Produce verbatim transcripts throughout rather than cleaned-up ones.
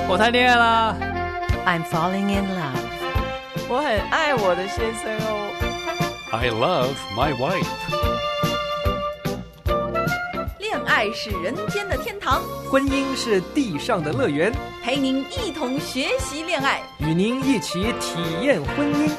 我谈恋爱啦。 I'm falling in love. 我很爱我的先生哦。 I love my wife. 恋爱是人间的天堂， 婚姻是地上的乐园， 陪您一同学习恋爱， 与您一起体验婚姻。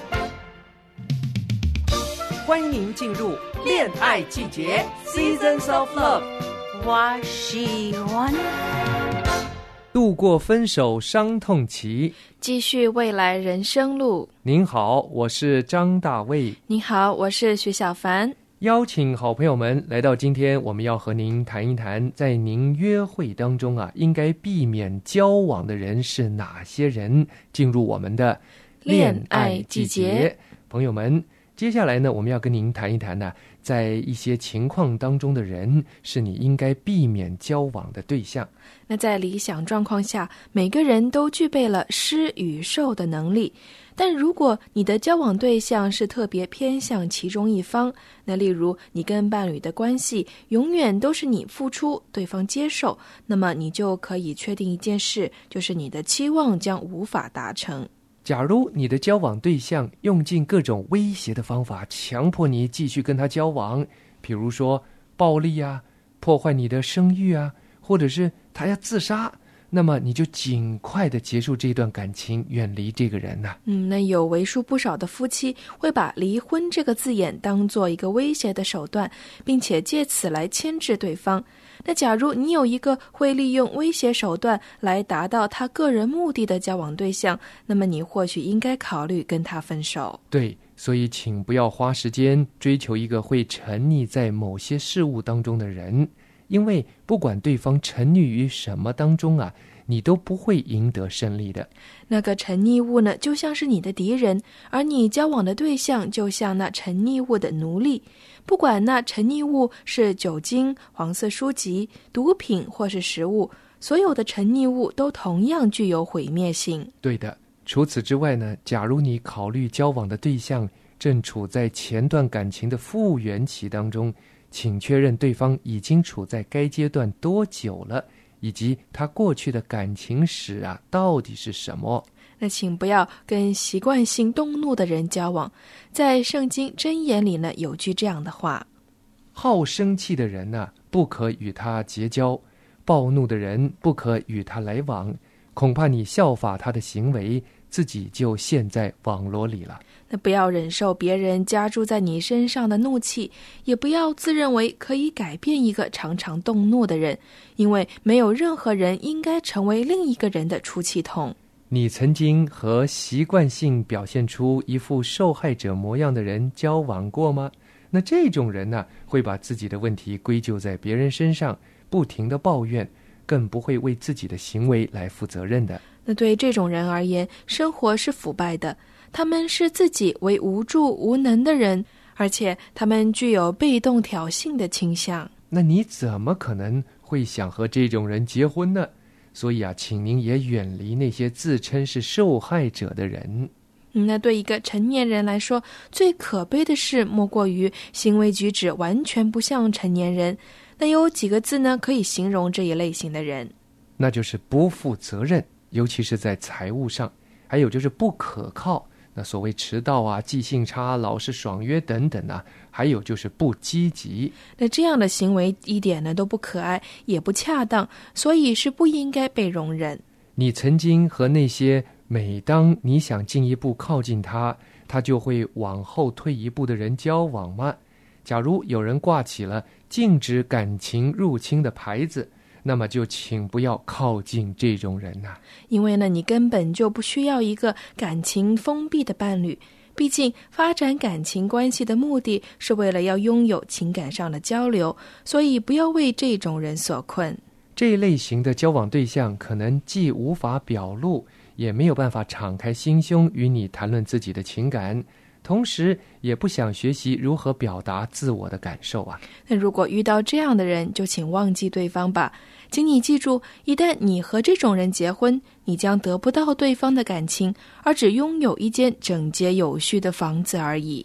欢迎您进入恋爱季节 Seasons of Love。 我喜欢度过分手伤痛期， 继续未来人生路。 您好，我是张大卫。 你好，我是徐小凡。 邀请好朋友们来到今天我们要和您谈一谈，在您约会当中啊，应该避免交往的人是哪些人。进入我们的恋爱季节，朋友们，接下来呢，我们要跟您谈一谈呢、啊，在一些情况当中的人是你应该避免交往的对象。 那在理想状况下，每个人都具备了施与受的能力，但如果你的交往对象是特别偏向其中一方，那例如你跟伴侣的关系永远都是你付出，对方接受，那么你就可以确定一件事，就是你的期望将无法达成。 假如你的交往对象用尽各种威胁的方法强迫你继续跟他交往，比如说暴力啊，破坏你的声誉啊，或者是他要自杀，那么你就尽快的结束这段感情，远离这个人呐、啊。 嗯，那有为数不少的夫妻会把离婚这个字眼当做一个威胁的手段，并且借此来牵制对方。那假如你有一个会利用威胁手段来达到他个人目的的交往对象，那么你或许应该考虑跟他分手。 对，所以请不要花时间追求一个会沉溺在某些事物当中的人，因为不管对方沉溺于什么当中啊，你都不会赢得胜利的。 那个沉溺物呢，就像是你的敌人，而你交往的对象就像那沉溺物的奴隶。不管那沉溺物是酒精、黄色书籍、毒品或是食物，所有的沉溺物都同样具有毁灭性。 对的。除此之外呢，假如你考虑交往的对象正处在前段感情的复原期当中，请确认对方已经处在该阶段多久了，以及他过去的感情史啊到底是什么。 那请不要跟习惯性动怒的人交往。在圣经箴言里呢，有句这样的话： 好生气的人呢、啊，不可与他结交；暴怒的人不可与他来往。恐怕你效法他的行为，自己就陷在网罗里了。 那不要忍受别人加诸在你身上的怒气，也不要自认为可以改变一个常常动怒的人，因为没有任何人应该成为另一个人的出气筒。 你曾经和习惯性表现出一副受害者模样的人交往过吗？那这种人呢、啊，会把自己的问题归咎在别人身上，不停地抱怨，更不会为自己的行为来负责任的。 那对这种人而言，生活是腐败的，他们是自己为无助无能的人，而且他们具有被动挑衅的倾向。 那你怎么可能会想和这种人结婚呢？所以啊，请您也远离那些自称是受害者的人。 嗯，那对一个成年人来说，最可悲的事莫过于行为举止完全不像成年人。那有几个字呢，可以形容这一类型的人， 那就是不负责任，尤其是在财务上，还有就是不可靠。那所谓迟到啊、记性差、老是爽约等等啊，还有就是不积极。 那这样的行为一点呢都不可爱，也不恰当，所以是不应该被容忍。 你曾经和那些每当你想进一步靠近他，他就会往后退一步的人交往吗？假如有人挂起了禁止感情入侵的牌子，那么就请不要靠近这种人呐、啊。 因为呢，你根本就不需要一个感情封闭的伴侣，毕竟发展感情关系的目的是为了要拥有情感上的交流，所以不要为这种人所困。 这一类型的交往对象可能既无法表露，也没有办法敞开心胸与你谈论自己的情感，同时也不想学习如何表达自我的感受啊。 那如果遇到这样的人，就请忘记对方吧。请你记住，一旦你和这种人结婚，你将得不到对方的感情，而只拥有一间整洁有序的房子而已。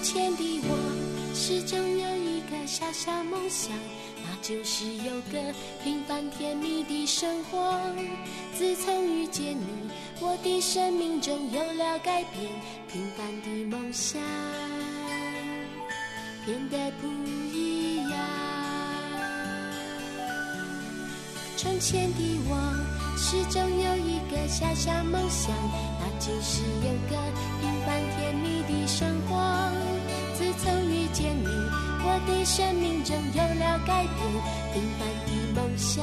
前的我始终有一个小小梦想，那就是有个平凡甜蜜的生活。自从遇见你，我的生命中有了改变，平凡的梦想变得不一样。从前的我始终有一个小小梦想，那就是有个平凡甜蜜的生活。自从遇见你，我的生命中有了改变，平凡的梦想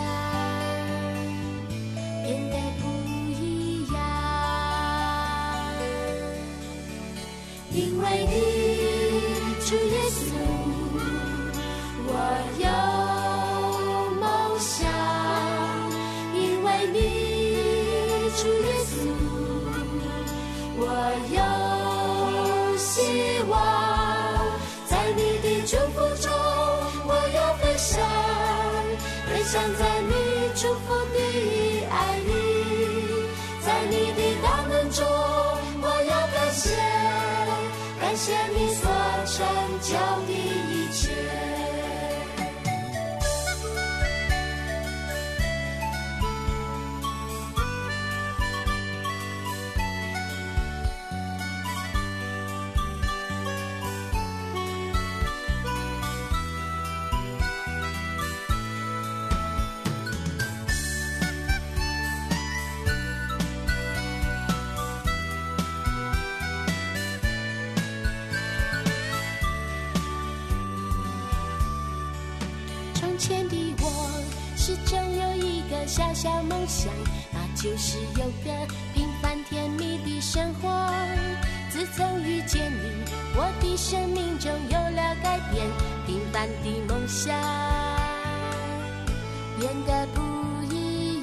变得不一样。因为你，主耶稣，我有梦想。因为你，主耶稣，我有希望。在你的祝福中，我要飞翔，飞翔在你祝福的爱里。在你的大能中，我要感谢，感谢你所成就的一切。从前的我始终有一个小小梦想，那就是有个平凡甜蜜的生活。自从遇见你，我的生命中有了改变，平凡的梦想变得不一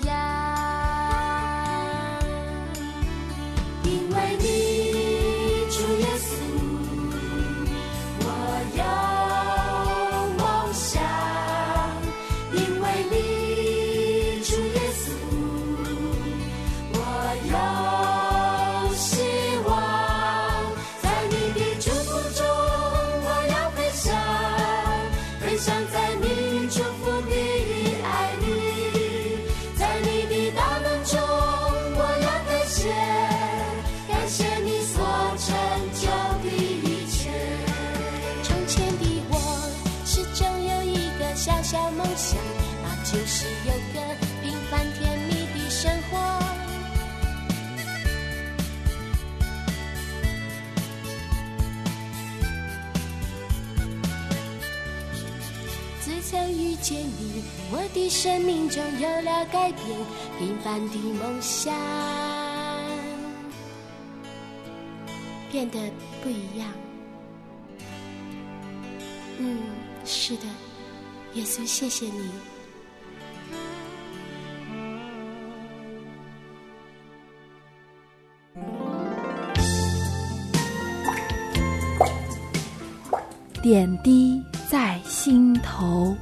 样。因为你，主耶稣，我有小梦想，那就是有个平凡甜蜜的生活。自从遇见你，我的生命中有了改变，平凡的梦想变得不一样。嗯，是的，耶稣，谢谢你。 点滴在心头。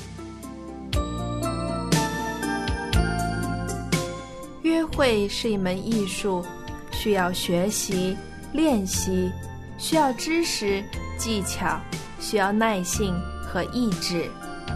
约会是一门艺术，需要学习、练习，需要知识、技巧，需要耐性和意志。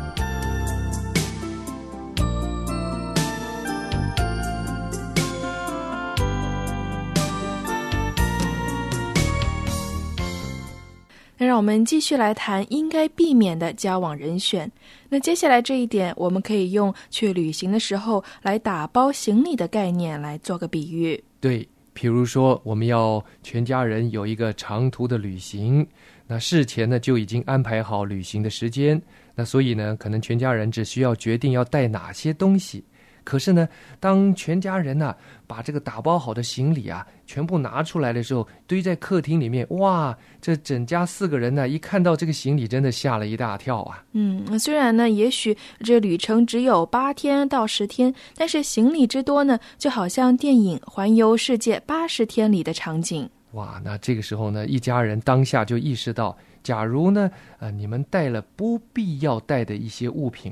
那让我们继续来谈应该避免的交往人选。那接下来这一点，我们可以用去旅行的时候来打包行李的概念来做个比喻。 对，比如说我们要全家人有一个长途的旅行，那事前呢就已经安排好旅行的时间，那所以呢可能全家人只需要决定要带哪些东西。可是呢，当全家人呢、啊、把这个打包好的行李啊全部拿出来的时候，堆在客厅里面，哇，这整家四个人呢一看到这个行李，真的吓了一大跳啊。 嗯，虽然呢也许这旅程只有八天到十天，但是行李之多呢，就好像电影《环游世界八十天》里的场景。 哇，那这个时候呢，一家人当下就意识到，假如呢呃你们带了不必要带的一些物品啊，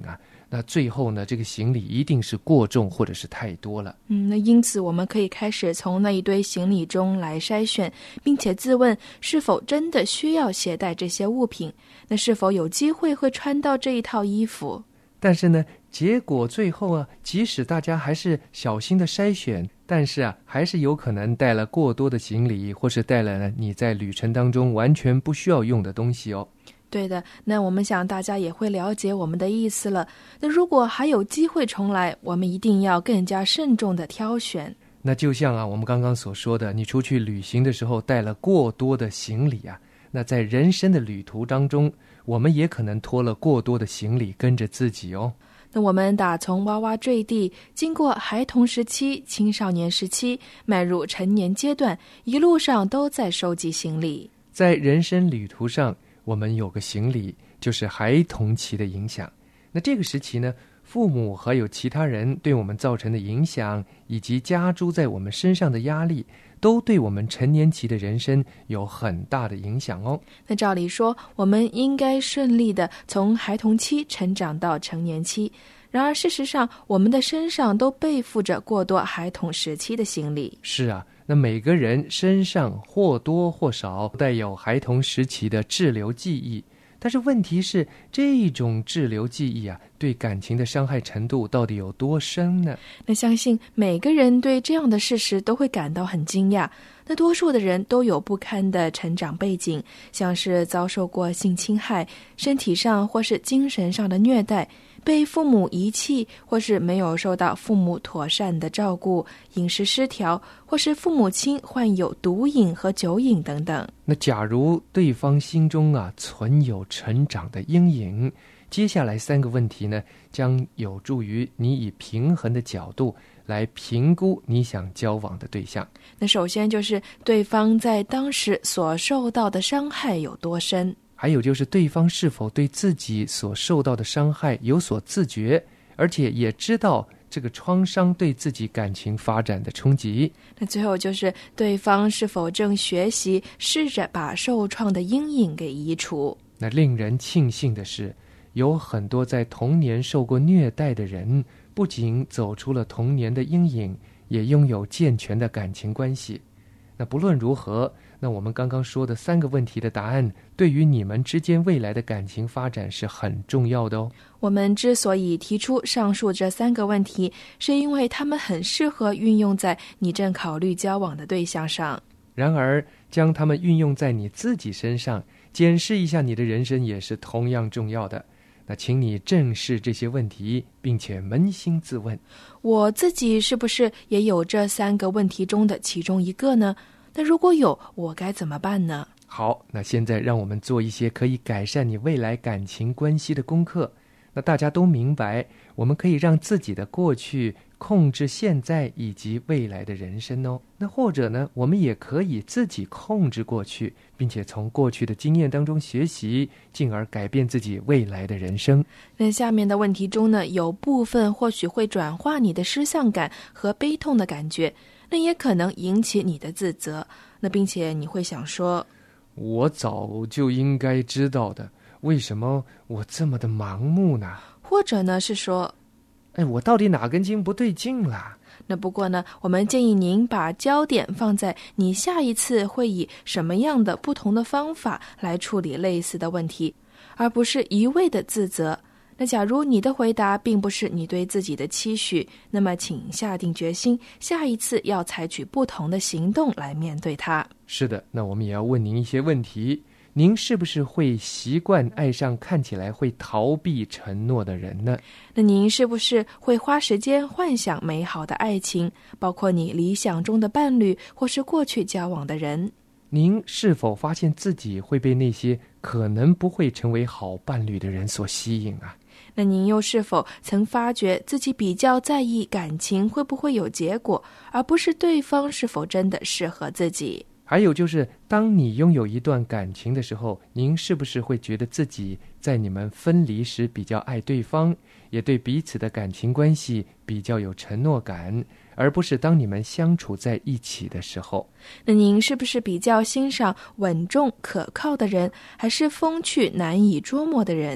那最后呢，这个行李一定是过重或者是太多了。 嗯，那因此我们可以开始从那一堆行李中来筛选，并且自问是否真的需要携带这些物品，那是否有机会会穿到这一套衣服。 但是呢，结果最后啊，即使大家还是小心的筛选，但是啊，还是有可能带了过多的行李，或是带了呢你在旅程当中完全不需要用的东西哦。 对的，那我们想大家也会了解我们的意思了。那如果还有机会重来，我们一定要更加慎重的挑选。 那就像啊，我们刚刚所说的，你出去旅行的时候带了过多的行李啊，那在人生的旅途当中，我们也可能拖了过多的行李跟着自己哦。 那我们打从娃娃坠地，经过孩童时期、青少年时期，迈入成年阶段，一路上都在收集行李。 在人生旅途上，我们有个行李，就是孩童期的影响。那这个时期呢，父母还有其他人对我们造成的影响，以及加诸在我们身上的压力，都对我们成年期的人生有很大的影响哦。 那照理说，我们应该顺利的从孩童期成长到成年期，然而事实上，我们的身上都背负着过多孩童时期的行李。 是啊，那每个人身上或多或少带有孩童时期的滞留记忆，但是问题是，这种滞留记忆啊，对感情的伤害程度到底有多深呢？ 那相信每个人对这样的事实都会感到很惊讶。那多数的人都有不堪的成长背景，像是遭受过性侵害，身体上或是精神上的虐待，被父母遗弃，或是没有受到父母妥善的照顾，饮食失调，或是父母亲患有毒瘾和酒瘾等等。 那假如对方心中啊存有成长的阴影，接下来三个问题呢，将有助于你以平衡的角度来评估你想交往的对象。 那首先就是对方在当时所受到的伤害有多深， 还有就是对方是否对自己所受到的伤害有所自觉，而且也知道这个创伤对自己感情发展的冲击。 那最后就是对方是否正学习试着把受创的阴影给移除。 那令人庆幸的是，有很多在童年受过虐待的人，不仅走出了童年的阴影，也拥有健全的感情关系。那不论如何，那我们刚刚说的三个问题的答案，对于你们之间未来的感情发展是很重要的哦。 我们之所以提出上述这三个问题，是因为它们很适合运用在你正考虑交往的对象上。 然而，将它们运用在你自己身上，检视一下你的人生也是同样重要的。那请你正视这些问题，并且扪心自问， 我自己是不是也有这三个问题中的其中一个呢？那如果有，我该怎么办呢？ 好，那现在让我们做一些可以改善你未来感情关系的功课。那大家都明白，我们可以让自己的过去控制现在以及未来的人生哦。那或者呢，我们也可以自己控制过去，并且从过去的经验当中学习，进而改变自己未来的人生。 那下面的问题中呢，有部分或许会转化你的失丧感和悲痛的感觉，那也可能引起你的自责。那并且你会想说， 我早就应该知道的，为什么我这么的盲目呢？ 或者呢是说， 哎，我到底哪根筋不对劲了？ 那不过呢，我们建议您把焦点放在你下一次会以什么样的不同的方法来处理类似的问题，而不是一味的自责。那假如你的回答并不是你对自己的期许，那么请下定决心，下一次要采取不同的行动来面对它。 是的，那我们也要问您一些问题。您是不是会习惯爱上看起来会逃避承诺的人呢？ 那您是不是会花时间幻想美好的爱情，包括你理想中的伴侣或是过去交往的人？ 您是否发现自己会被那些可能不会成为好伴侣的人所吸引啊？ 那您又是否曾发觉自己比较在意感情会不会有结果，而不是对方是否真的适合自己？ 还有就是，当你拥有一段感情的时候，您是不是会觉得自己在你们分离时比较爱对方，也对彼此的感情关系比较有承诺感，而不是当你们相处在一起的时候？ 那您是不是比较欣赏稳重可靠的人，还是风趣难以捉摸的人？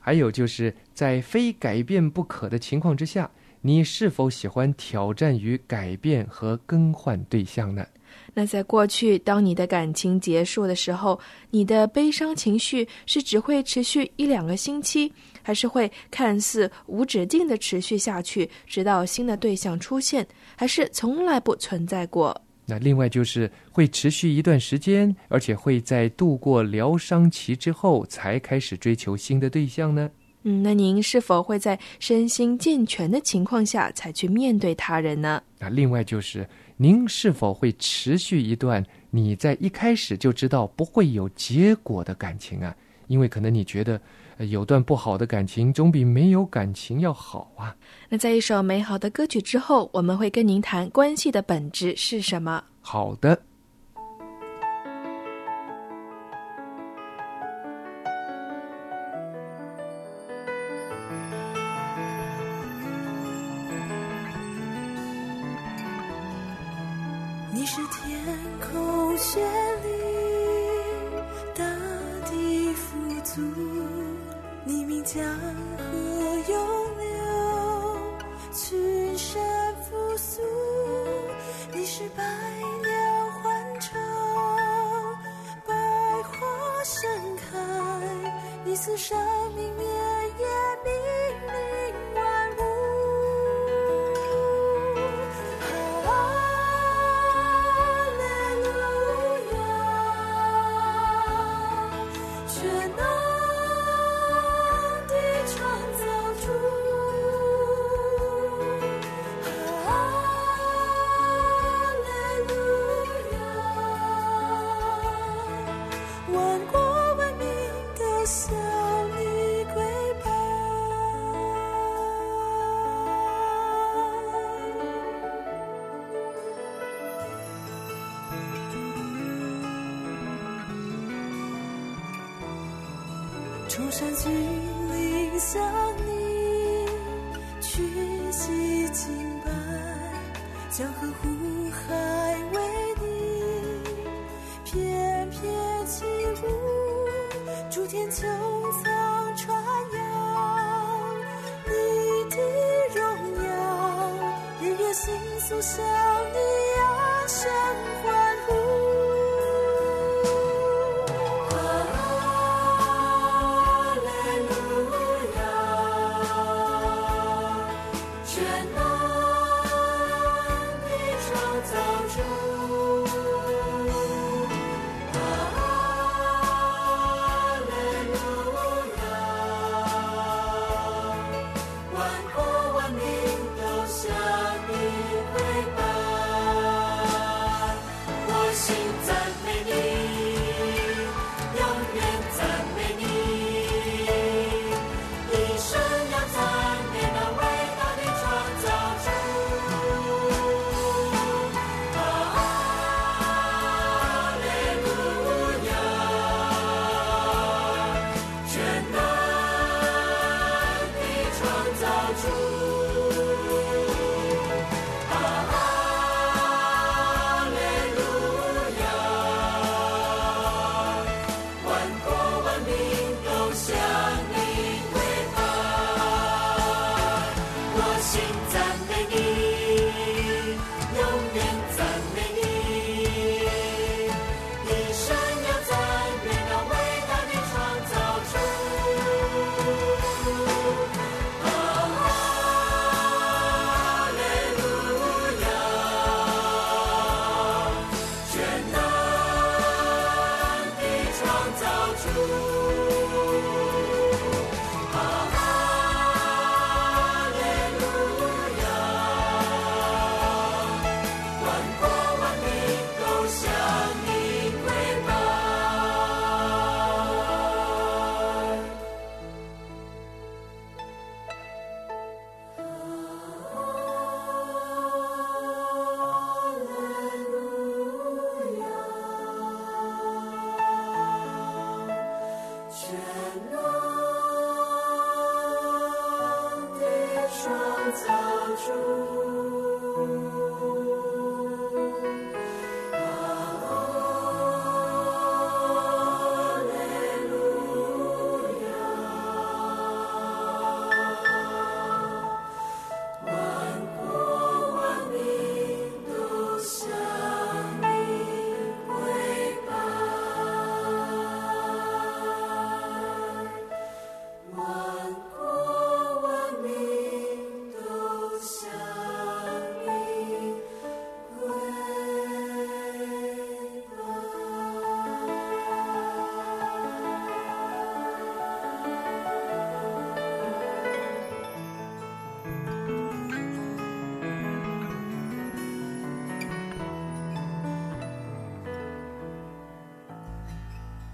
还有就是在非改变不可的情况之下，你是否喜欢挑战于改变和更换对象呢？ 那在过去，当你的感情结束的时候，你的悲伤情绪是只会持续一两个星期，还是会看似无止境的持续下去，直到新的对象出现，还是从来不存在过？ 那另外就是会持续一段时间，而且会在度过疗伤期之后才开始追求新的对象呢？ 嗯，那您是否会在身心健全的情况下才去面对他人呢？ 那另外就是您是否会持续一段你在一开始就知道不会有结果的感情啊？因为可能你觉得呃有段不好的感情总比没有感情要好啊。 那在一首美好的歌曲之后，我们会跟您谈关系的本质是什么。 好的。 你是天空绚丽，大地富足，你名江河涌流，群山复苏。你是百鸟欢唱，百花盛开，你赐生命绵延，命令万物。崇山峻岭向你屈膝敬拜，江河湖海为你翩翩起舞，诸天穹苍传扬你的荣耀，日月星宿向你扬声欢呼。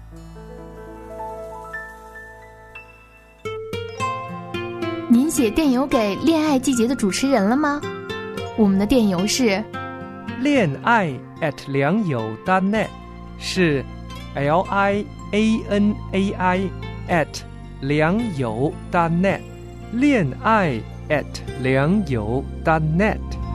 您写电邮给恋爱季节的主持人了吗？我们的电邮是恋爱 at 良友 dot net， 是 L I A N A I at 良友 dot net， 恋爱 at 良友 dot net。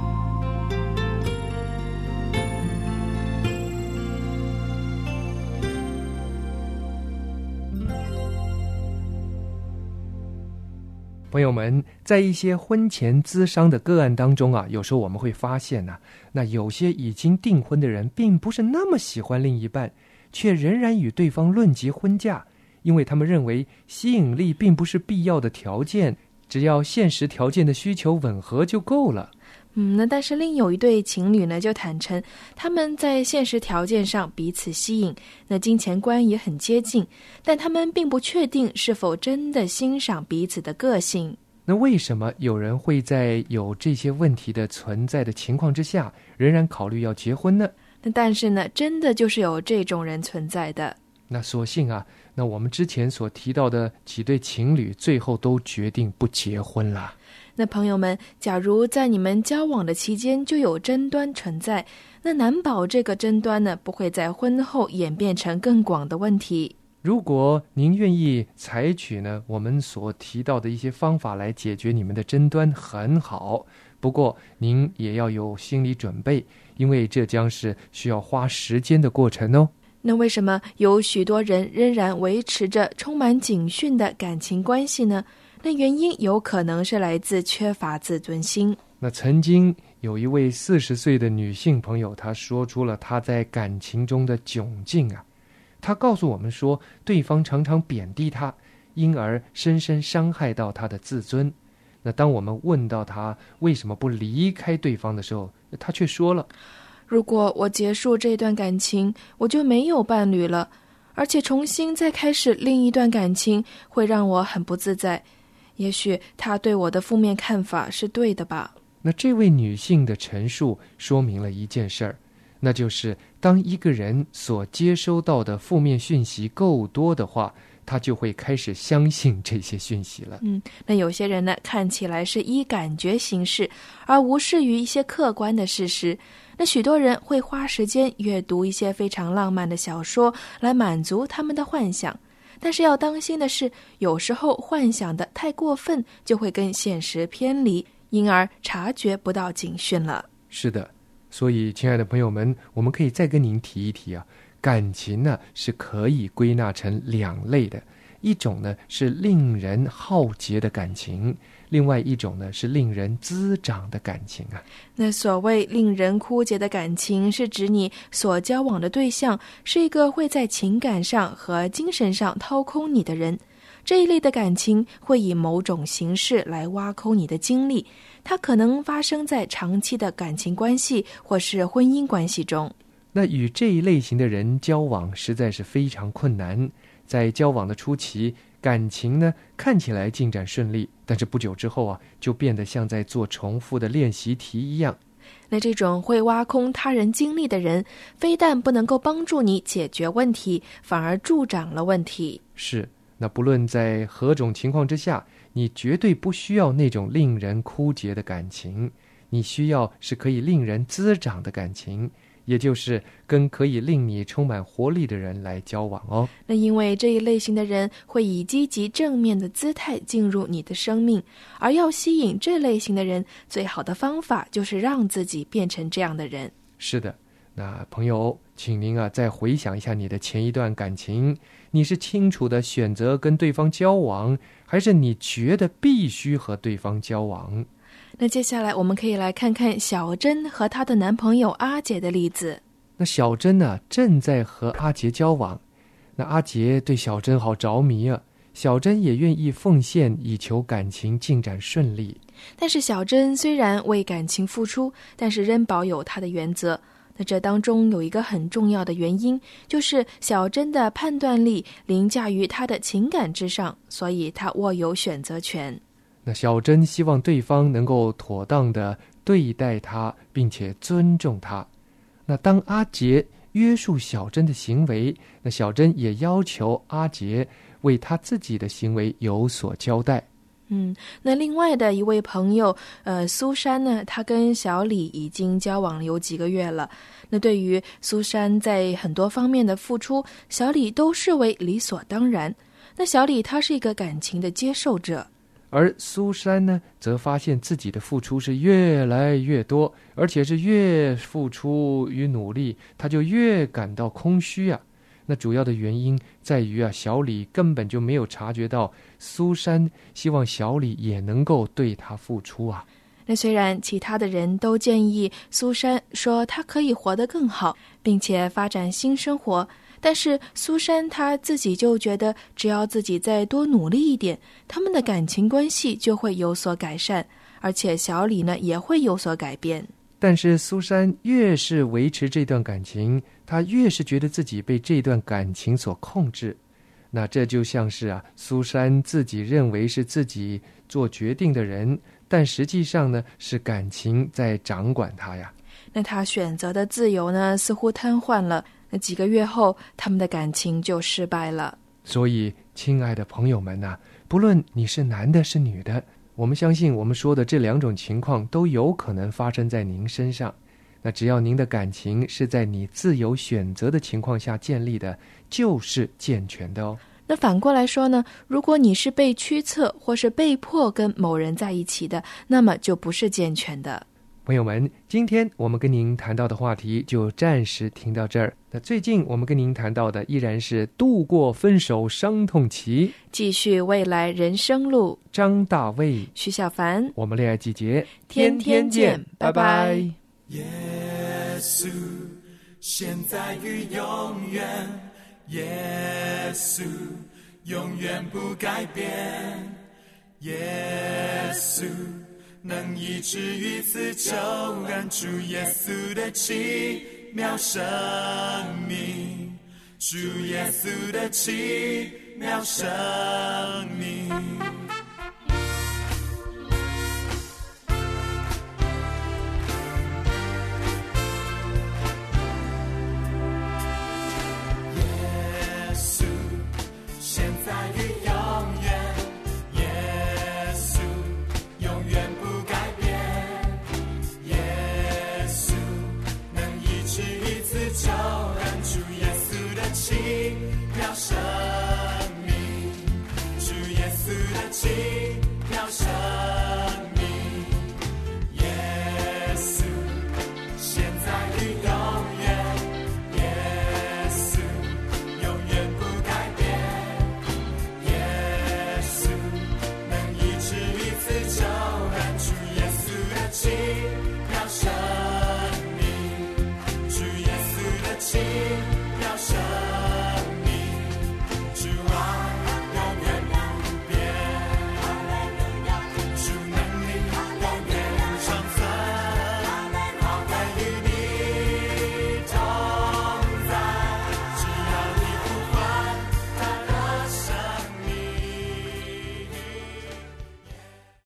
朋友们，在一些婚前咨商的个案当中啊，有时候我们会发现呢、啊，那有些已经订婚的人并不是那么喜欢另一半，却仍然与对方论及婚嫁，因为他们认为吸引力并不是必要的条件，只要现实条件的需求吻合就够了。 嗯，那但是另有一对情侣呢，就坦诚他们在现实条件上彼此吸引，那金钱观也很接近，但他们并不确定是否真的欣赏彼此的个性。 那为什么有人会在有这些问题的存在的情况之下，仍然考虑要结婚呢？ 那但是呢，真的就是有这种人存在的。 那所幸啊，那我们之前所提到的几对情侣，最后都决定不结婚了。 那朋友们，假如在你们交往的期间就有争端存在，那难保这个争端呢不会在婚后演变成更广的问题。 如果您愿意采取呢我们所提到的一些方法来解决你们的争端，很好，不过您也要有心理准备，因为这将是需要花时间的过程哦。 那为什么有许多人仍然维持着充满警讯的感情关系呢？那原因有可能是来自缺乏自尊心。 那曾经有一位四十岁的女性朋友，她说出了她在感情中的窘境啊。她告诉我们说，对方常常贬低她，因而深深伤害到她的自尊。那当我们问到她为什么不离开对方的时候，她却说了， 如果我结束这段感情，我就没有伴侣了，而且重新再开始另一段感情会让我很不自在。也许他对我的负面看法是对的吧。 那这位女性的陈述说明了一件事儿，那就是当一个人所接收到的负面讯息够多的话，他就会开始相信这些讯息了。 嗯，那有些人呢，看起来是依感觉行事，而无视于一些客观的事实。那许多人会花时间阅读一些非常浪漫的小说，来满足他们的幻想。但是要当心的是，有时候幻想的太过分，就会跟现实偏离，因而察觉不到警讯了。 是的，所以亲爱的朋友们，我们可以再跟您提一提啊，感情呢是可以归纳成两类的，一种呢是令人好结的感情，另外一种呢是令人滋长的感情啊。 那所谓令人枯竭的感情，是指你所交往的对象是一个会在情感上和精神上掏空你的人。这一类的感情会以某种形式来挖空你的精力，它可能发生在长期的感情关系或是婚姻关系中。 那与这一类型的人交往实在是非常困难，在交往的初期，感情呢看起来进展顺利，但是不久之后啊，就变得像在做重复的练习题一样。 那这种会挖空他人精力的人，非但不能够帮助你解决问题，反而助长了问题。 是，那不论在何种情况之下，你绝对不需要那种令人枯竭的感情，你需要是可以令人滋长的感情，也就是跟可以令你充满活力的人来交往哦。 那因为这一类型的人会以积极正面的姿态进入你的生命，而要吸引这类型的人，最好的方法就是让自己变成这样的人。 是的，那朋友，请您啊再回想一下你的前一段感情，你是清楚的选择跟对方交往，还是你觉得必须和对方交往？ 那接下来我们可以来看看小珍和她的男朋友阿杰的例子。 那小珍呢、啊、正在和阿杰交往，那阿杰对小珍好着迷啊，小珍也愿意奉献以求感情进展顺利。 但是小珍虽然为感情付出，但是仍保有她的原则。那这当中有一个很重要的原因，就是小珍的判断力凌驾于她的情感之上，所以她握有选择权。 那小珍希望对方能够妥当的对待她，并且尊重她。那当阿杰约束小珍的行为，那小珍也要求阿杰为他自己的行为有所交代。 嗯，那另外的一位朋友，呃，苏珊呢，她跟小李已经交往了有几个月了。那对于苏珊在很多方面的付出，小李都视为理所当然。那小李他是一个感情的接受者， 而苏珊呢，则发现自己的付出是越来越多，而且是越付出与努力，他就越感到空虚啊。那主要的原因在于啊，小李根本就没有察觉到苏珊希望小李也能够对他付出啊。 那虽然其他的人都建议苏珊说她可以活得更好，并且发展新生活，但是苏珊她自己就觉得只要自己再多努力一点，他们的感情关系就会有所改善，而且小李呢也会有所改变。 但是苏珊越是维持这段感情，她越是觉得自己被这段感情所控制。那这就像是啊，苏珊自己认为是自己做决定的人，但实际上呢，是感情在掌管她呀。 那她选择的自由呢，似乎瘫痪了。那几个月后，他们的感情就失败了。 所以，亲爱的朋友们啊，不论你是男的是女的，我们相信我们说的这两种情况都有可能发生在您身上。那只要您的感情是在你自由选择的情况下建立的，就是健全的哦。 那反过来说呢，如果你是被驱策或是被迫跟某人在一起的，那么就不是健全的。 朋友们，今天我们跟您谈到的话题就暂时停到这儿。那最近我们跟您谈到的依然是度过分手伤痛期， 继续未来人生路。 张大卫、 徐小凡， 我们恋爱季节天天见，拜拜。 耶稣，现在与永远，耶稣，永远不改变，耶稣，能医治与自救，按主耶稣的奇妙生命，主耶稣的奇妙生命。